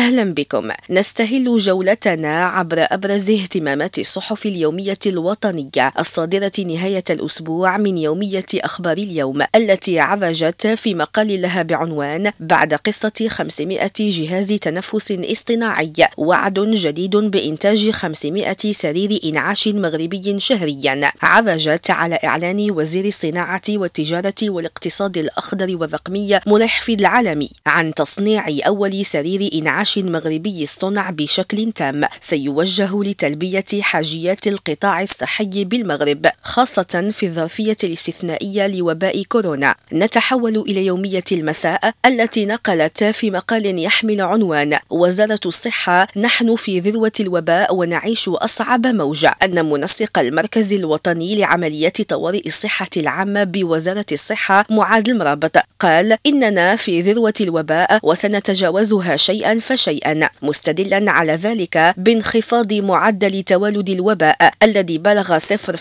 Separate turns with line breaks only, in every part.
أهلا بكم. نستهل جولتنا عبر أبرز اهتمامات الصحف اليومية الوطنية الصادرة نهاية الأسبوع من يومية أخبار اليوم، التي عرجت في مقال لها بعنوان بعد قصة 500 جهاز تنفس اصطناعي وعد جديد بإنتاج 500 سرير إنعاش مغربي شهريا. عرجت على إعلان وزير الصناعة والتجارة والاقتصاد الأخضر والرقمي ملحفظ العالمي عن تصنيع أول سرير إنعاش مغربي الصنع بشكل تام سيوجه لتلبية حاجيات القطاع الصحي بالمغرب، خاصة في الظرفية الاستثنائية لوباء كورونا. نتحول إلى يومية المساء التي نقلت في مقال يحمل عنوان وزارة الصحة: نحن في ذروة الوباء ونعيش أصعب موجة. أن منسق المركز الوطني لعمليات طوارئ الصحة العامة بوزارة الصحة معاذ المرابط قال: إننا في ذروة الوباء وسنتجاوزها شيئا فشيئا، مستدلا على ذلك بانخفاض معدل توالد الوباء الذي بلغ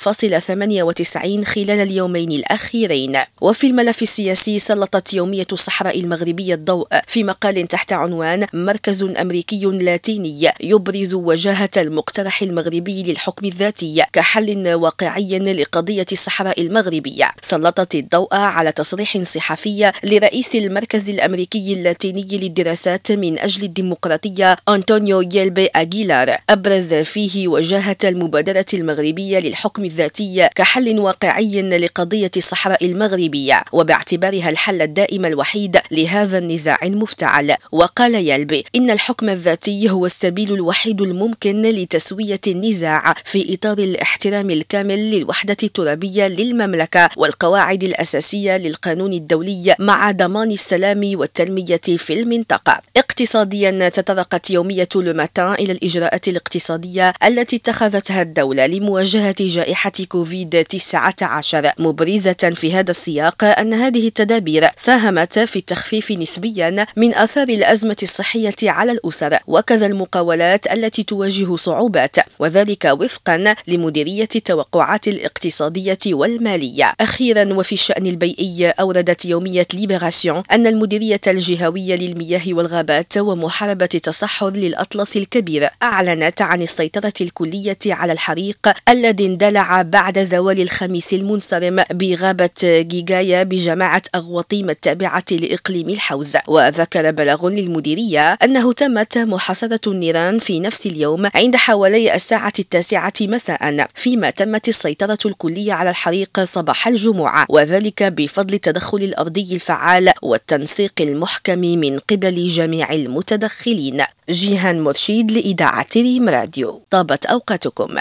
0.98 خلال اليومين الأخيرين. وفي الملف السياسي سلطت يومية الصحراء المغربية الضوء في مقال تحت عنوان مركز أمريكي لاتيني يبرز وجاهة المقترح المغربي للحكم الذاتي كحل واقعي لقضية الصحراء المغربية. سلطت الضوء على تصريح صحفي لرئيس المركز الأمريكي اللاتيني للدراسات من أجل الديمقراطية أنطونيو يلبي أغيلار، أبرز فيه وجاهة المبادرة المغربية للحكم الذاتي كحل واقعي لقضية الصحراء المغربية وباعتبارها الحل الدائم الوحيد لهذا النزاع المفتعل. وقال يلبي إن الحكم الذاتي هو السبيل الوحيد الممكن لتسوية النزاع في إطار الاحترام الكامل للوحدة الترابية للمملكة والقواعد الأساسية للقانون الدولي مع ضمان السلام والتنمية في المنطقة. اقتصاديا تطرقت يومية لو ماتان إلى الإجراءات الاقتصادية التي اتخذتها الدولة لمواجهة جائحة كوفيد-19، مبرزة في هذا السياق أن هذه التدابير ساهمت في التخفيف نسبيا من آثار الأزمة الصحية على الأسر وكذا المقاولات التي تواجه صعوبات، وذلك وفقا لمديرية التوقعات الاقتصادية والمالية. أخيرا وفي الشأن البيئي أوردت يومية ليبراسيون أن المديرية الجهوية للمياه والغابات ومحاربة التصحر للأطلس الكبير أعلنت عن السيطرة الكلية على الحريق الذي اندلع بعد زوال الخميس المنصرم بغابة جيجايا بجماعة أغواطيم التابعة لإقليم الحوز. وذكر بلاغ للمديرية أنه تمت محاصرة النيران في نفس اليوم عند حوالي الساعة 9 مساء، فيما تمت السيطرة الكلية على الحريق صباح الجمعة، وذلك بفضل التدخل الأرضي الفعال والتنسيق المحكم من قبل جميع المتدخلين. جيهان مرشيد لإذاعة ريم راديو. طابت أوقاتكم.